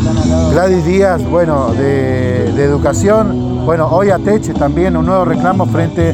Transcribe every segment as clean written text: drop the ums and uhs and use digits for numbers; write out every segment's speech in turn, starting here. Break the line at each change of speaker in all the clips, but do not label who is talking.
Gladys Díaz, bueno, de educación, bueno, hoy ATECH también un nuevo reclamo frente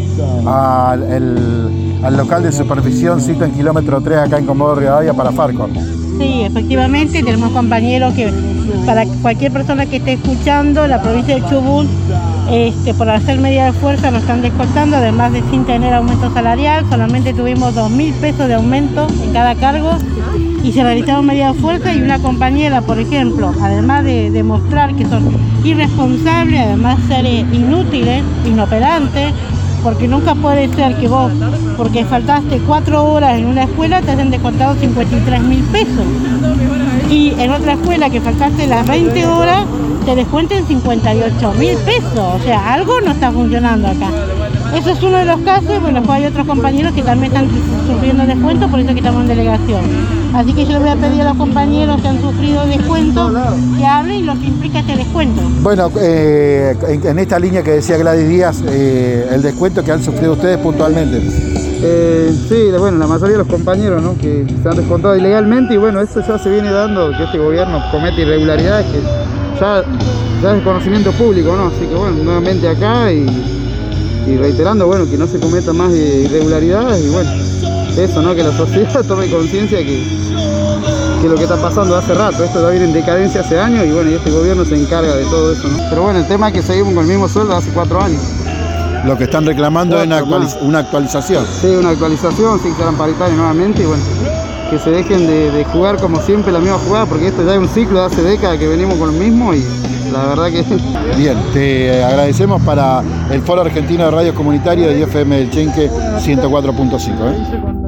al local de supervisión Cito en kilómetro 3 acá en Comodoro Rivadavia para Farco.
Sí, efectivamente, tenemos compañeros que, para cualquier persona que esté escuchando, la provincia de Chubut, por hacer medida de fuerza nos están descontando, además de sin tener aumento salarial, solamente tuvimos 2.000 pesos de aumento en cada cargo y se realizaron medidas de fuerza y una compañera, por ejemplo, además de demostrar que son irresponsables, además de ser inútiles, inoperantes, porque nunca puede ser que vos, porque faltaste 4 horas en una escuela, te hayan descontado 53.000 pesos. Y en otra escuela que faltaste las 20 horas, te descuenten 58.000 pesos. O sea, algo no está funcionando acá. Eso es uno de los casos. Bueno, después hay otros compañeros que también están sufriendo descuento, por eso que estamos en delegación. Así que yo le voy a pedir a los compañeros que han sufrido descuento que hablen lo que implica este descuento.
Bueno, en esta línea que decía Gladys Díaz, el descuento que han sufrido ustedes puntualmente.
Sí, bueno, la mayoría de los compañeros, ¿no?, que se han descontado ilegalmente, y bueno, esto ya se viene dando, que este gobierno comete irregularidades que ya es de conocimiento público, ¿no? Así que bueno, nuevamente acá y reiterando, bueno, que no se cometa más irregularidades y bueno, eso, ¿no?, que la sociedad tome conciencia que lo que está pasando hace rato, esto ya viene en decadencia hace años y bueno, y este gobierno se encarga de todo eso, ¿no? Pero bueno, el tema es que seguimos con el mismo sueldo hace 4 años.
Lo que están reclamando es una actualización.
Sí, una actualización, sí, que sean paritarios nuevamente y bueno, que se dejen de jugar como siempre la misma jugada, porque esto ya es un ciclo de hace décadas que venimos con lo mismo y la verdad que...
Bien, te agradecemos para el Foro Argentino de Radios Comunitarias y FM del Chenque 104.5.